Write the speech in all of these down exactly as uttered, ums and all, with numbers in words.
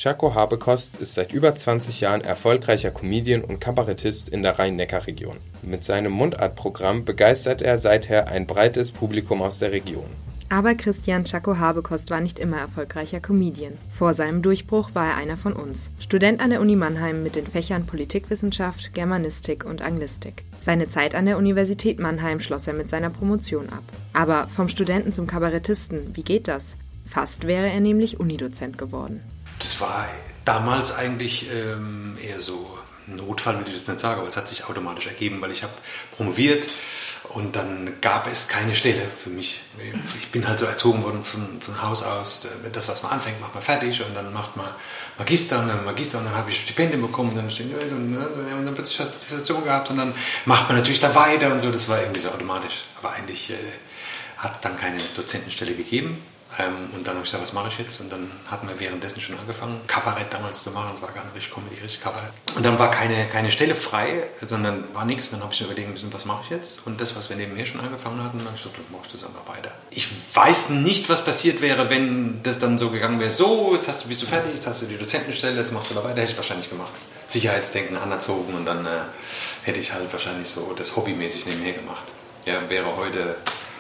Chaco Habekost ist seit über zwanzig Jahren erfolgreicher Comedian und Kabarettist in der Rhein-Neckar-Region. Mit seinem Mundartprogramm begeistert er seither ein breites Publikum aus der Region. Aber Christian Chaco Habekost war nicht immer erfolgreicher Comedian. Vor seinem Durchbruch war er einer von uns. Student an der Uni Mannheim mit den Fächern Politikwissenschaft, Germanistik und Anglistik. Seine Zeit an der Universität Mannheim schloss er mit seiner Promotion ab. Aber vom Studenten zum Kabarettisten, wie geht das? Fast wäre er nämlich Unidozent geworden. Das war damals eigentlich ähm, eher so Notfall, will ich jetzt nicht sagen, aber es hat sich automatisch ergeben, weil ich habe promoviert und dann gab es keine Stelle für mich. Ich bin halt so erzogen worden von, von Haus aus, das, was man anfängt, macht man fertig und dann macht man Magister und dann Magister und dann habe ich Stipendien bekommen und dann, stehen, und dann plötzlich hat die Situation gehabt und dann macht man natürlich da weiter und so, das war irgendwie so automatisch. Aber eigentlich äh, hat es dann keine Dozentenstelle gegeben. Ähm, und dann habe ich gesagt, was mache ich jetzt? Und dann hatten wir währenddessen schon angefangen, Kabarett damals zu machen. Das war gar nicht richtig Comedy, richtig Kabarett. Und dann war keine, keine Stelle frei, sondern war nichts. Dann habe ich mir überlegen müssen, was mache ich jetzt? Und das, was wir nebenher schon angefangen hatten, dann habe ich gesagt, dann machst du das einfach weiter. Ich weiß nicht, was passiert wäre, wenn das dann so gegangen wäre. So, jetzt hast du, bist du fertig, jetzt hast du die Dozentenstelle, jetzt machst du da weiter. Hätte ich wahrscheinlich gemacht. Sicherheitsdenken anerzogen und dann äh, hätte ich halt wahrscheinlich so das hobbymäßig nebenher gemacht. Ja, wäre heute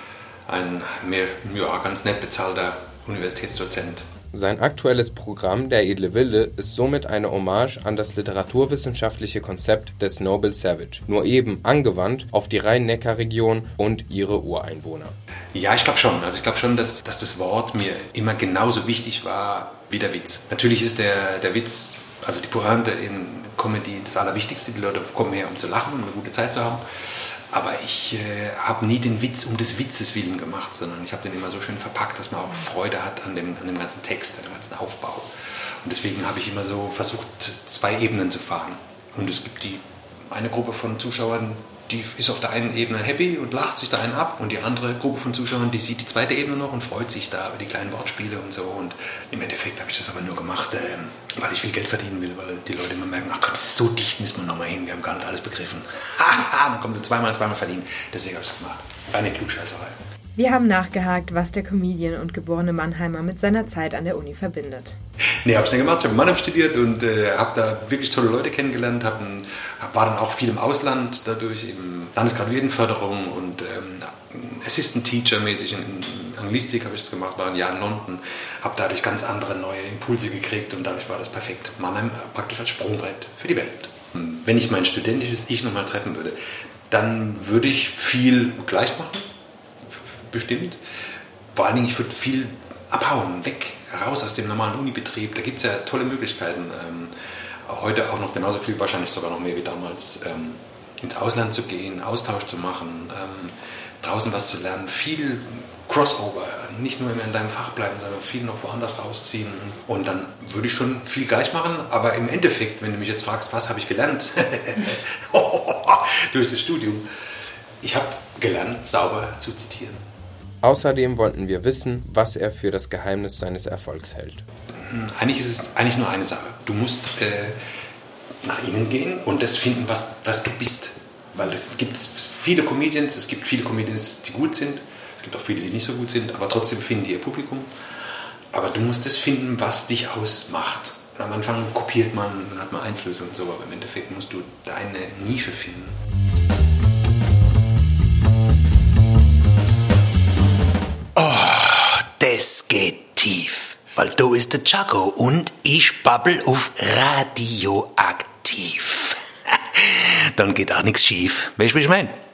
ein mehr, ja, ganz nett bezahlter Universitätsdozent. Sein aktuelles Programm Der edle Wille ist somit eine Hommage an das literaturwissenschaftliche Konzept des Noble Savage, nur eben angewandt auf die Rhein-Neckar-Region und ihre Ureinwohner. Ja, ich glaube schon. Also ich glaube schon, dass, dass das Wort mir immer genauso wichtig war wie der Witz. Natürlich ist der, der Witz, also die Pointe in Comedy das Allerwichtigste. Die Leute kommen her, um zu lachen, um eine gute Zeit zu haben. Aber ich äh, habe nie den Witz um des Witzes willen gemacht, sondern ich habe den immer so schön verpackt, dass man auch Freude hat an dem, an dem ganzen Text, an dem ganzen Aufbau. Und deswegen habe ich immer so versucht, zwei Ebenen zu fahren. Und es gibt die eine Gruppe von Zuschauern, die ist auf der einen Ebene happy und lacht sich da einen ab. Und die andere Gruppe von Zuschauern, die sieht die zweite Ebene noch und freut sich da über die kleinen Wortspiele und so. Und im Endeffekt habe ich das aber nur gemacht, äh, weil ich viel Geld verdienen will, weil die Leute immer merken, ach Gott, das ist so dicht, müssen wir nochmal hin, wir haben gar nicht alles begriffen. Haha, dann kommen sie zweimal, zweimal verdienen. Deswegen habe ich es gemacht. Eine Klugscheißerei. Wir haben nachgehakt, was der Comedian und geborene Mannheimer mit seiner Zeit an der Uni verbindet. Nee, habe ich dann gemacht. Ich habe in Mannheim studiert und äh, habe da wirklich tolle Leute kennengelernt. Hab ein, war dann auch viel im Ausland, dadurch eben Landesgraduiertenförderung und ähm, Assistant Teacher mäßig in, in Anglistik habe ich das gemacht, war ein Jahr in London. Habe dadurch ganz andere neue Impulse gekriegt und dadurch war das perfekt. Mannheim praktisch als Sprungbrett für die Welt. Wenn ich mein studentisches Ich nochmal treffen würde, dann würde ich viel gleich machen. Bestimmt. Vor allen Dingen, ich würde viel abhauen, weg, raus aus dem normalen Unibetrieb. Da gibt es ja tolle Möglichkeiten. Ähm, heute auch noch genauso viel, wahrscheinlich sogar noch mehr wie damals, ähm, ins Ausland zu gehen, Austausch zu machen, ähm, draußen was zu lernen, viel Crossover, nicht nur immer in deinem Fach bleiben, sondern viel noch woanders rausziehen. Und dann würde ich schon viel gleich machen, aber im Endeffekt, wenn du mich jetzt fragst, was habe ich gelernt durch das Studium, ich habe gelernt, sauber zu zitieren. Außerdem wollten wir wissen, was er für das Geheimnis seines Erfolgs hält. Eigentlich ist es eigentlich nur eine Sache. Du musst äh, nach innen gehen und das finden, was, was du bist. Weil es gibt viele Comedians, es gibt viele Comedians, die gut sind. Es gibt auch viele, die nicht so gut sind, aber trotzdem finden die ihr Publikum. Aber du musst das finden, was dich ausmacht. Und am Anfang kopiert man, dann hat man Einflüsse und so, aber im Endeffekt musst du deine Nische finden. Das geht tief, weil da ist der Chaco und ich babbel auf Radioaktiv. Dann geht auch nichts schief. Weißt du, was ich meine?